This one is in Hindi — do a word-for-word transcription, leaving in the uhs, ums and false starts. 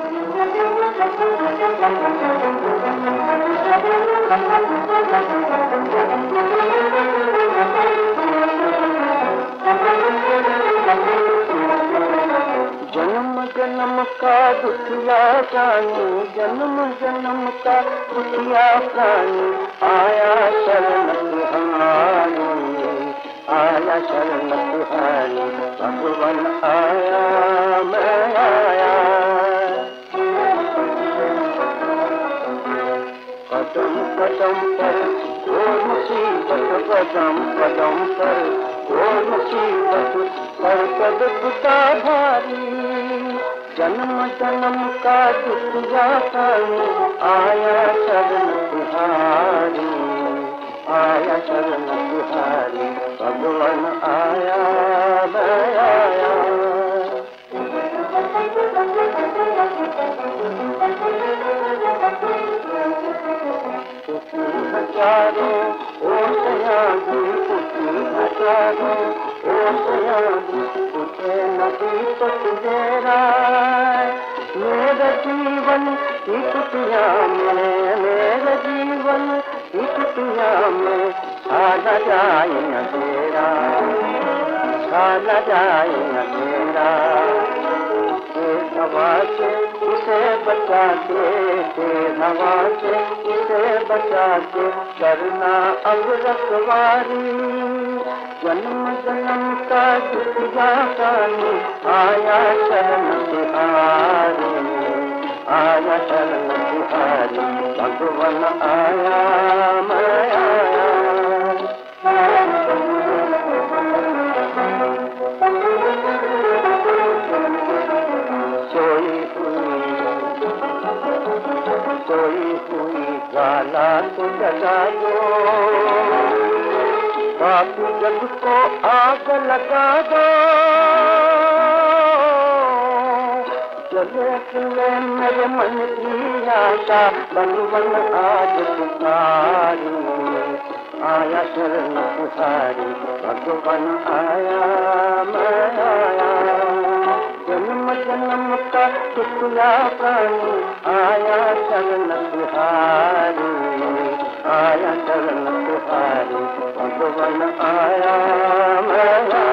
जन्म जन्म का दुखिया प्राणी, जन्म जन्म का दुखिया प्राणी, आया शरण तुम्हारी, आया शरण तुम्हारी, भगवान आया मैं आया। कदम कदम पर कोई मुसीबत, कदम कदम पर कोई मुसीबत, पर पद पिता भारी, जन्म जन्म का दुखिया प्राणी, आया शरण तुम्हारी, आया शरण तुम्हारी, भगवान आया मैं आया। हजारों ओसियां की उठी, हजारों ओसियां की उठे नदी तो तेरा, मेरा जीवन की कुटिया में, मेरा जीवन की कुटिया में, साला जाए न तेरा, साला जाए न तेरा। हवा से इसे बचा के, हवा से इसे बचा के, करना अब रखवारी, जन्म जन्म का दुखिया प्राणी, आया शरण तुम्हारी, आया शरण तुम्हारी, भगवान आया मैं आया। सोई हुई ज्वाला को जगा दो, पापी जग को आग लगा दो, जले तुले मेरे मन की आशा, बन बन आज पुकारी, आया शरण तुम्हारी, भगवान आया मैं आया। जन्म जन्म का दुखिया प्राणी, आया शरण तुम्हारी, आया शरण तुम्हारी, भगवान आया मैं